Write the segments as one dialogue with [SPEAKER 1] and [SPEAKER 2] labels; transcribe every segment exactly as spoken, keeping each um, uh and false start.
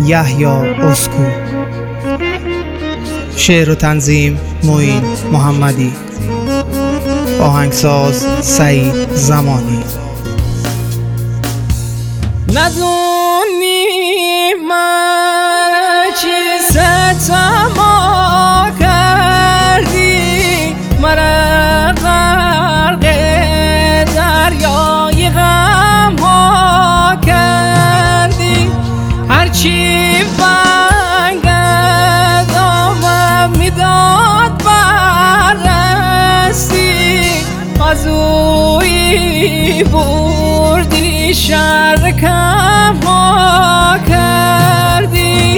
[SPEAKER 1] یحیی اسکو. شعر و تنظیم معین محمدی. آهنگساز سعید زمانی.
[SPEAKER 2] ندونی من چی ستما کردی، مرا غرق دریای غم ها کردی. هرچی بنگت آمم میداد بررسی، آزوی بردی شرکم ها کردی.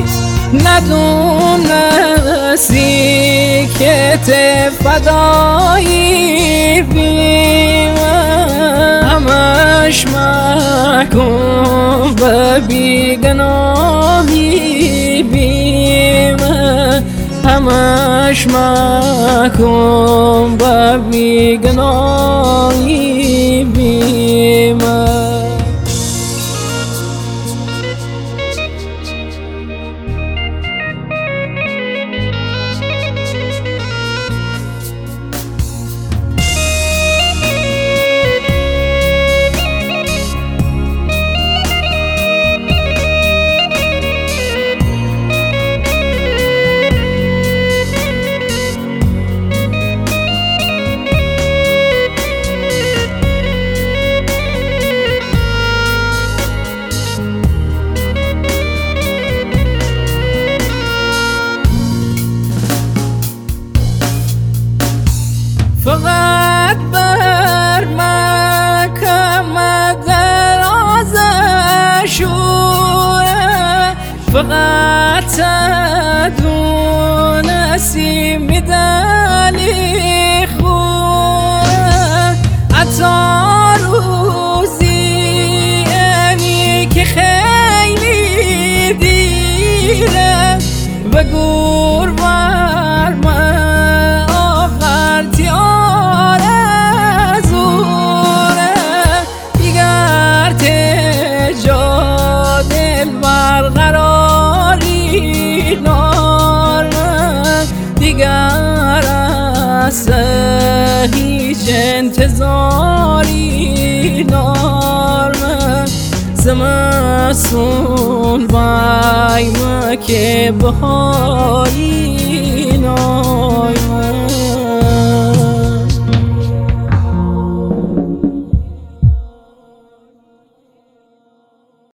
[SPEAKER 2] ندونستی که ته فدایی بیم، همش محکوم به بیگناهی بیم، همش محکوم به بیگناهی بیم. فقط بر مکم دراز شوره، فقط تدونستی میدلی خوره. حتی روزی اینی که خیلی دیره، بگور بر من آخرتی آرزوره. دیگر تجا دل برقراری نارم، دیگر از هیچ انتظاری نارم. زمستون بایم که بهاری نایم.